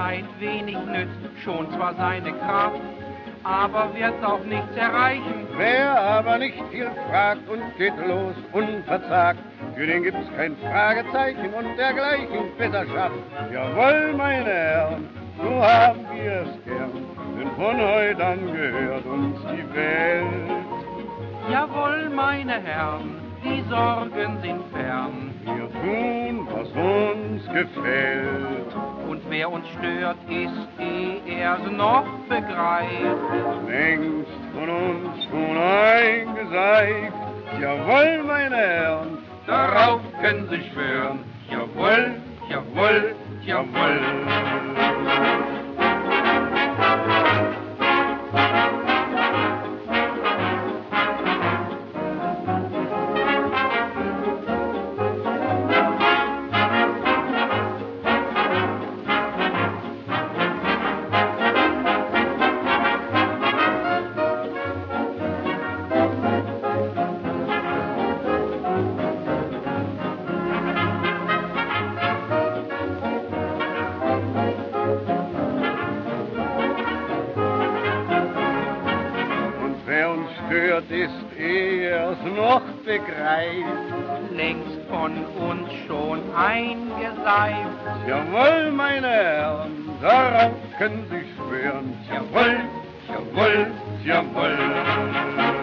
Mitleid wenig nützt, schon zwar seine Kraft, aber wird auch nichts erreichen. Wer aber nicht viel fragt und geht los unverzagt, für den gibt's kein Fragezeichen und dergleichen besser schafft. Jawohl, meine Herren, so haben wir es gern, denn von heute an gehört uns die Welt. Jawohl, meine Herren, die Sorgen sind fern. Wir tun, was uns gefällt. Und wer uns stört, ist, ehe er's noch begreift, Längst von uns schon eingeseift. Jawohl, meine Herren, darauf können Sie schwören. Jawohl, jawohl, jawohl. stört, ist, ehe er's noch begreift, längst von uns schon eingeseift. Jawohl, meine Herren, darauf können Sie schwören. Jawohl, jawohl, jawohl.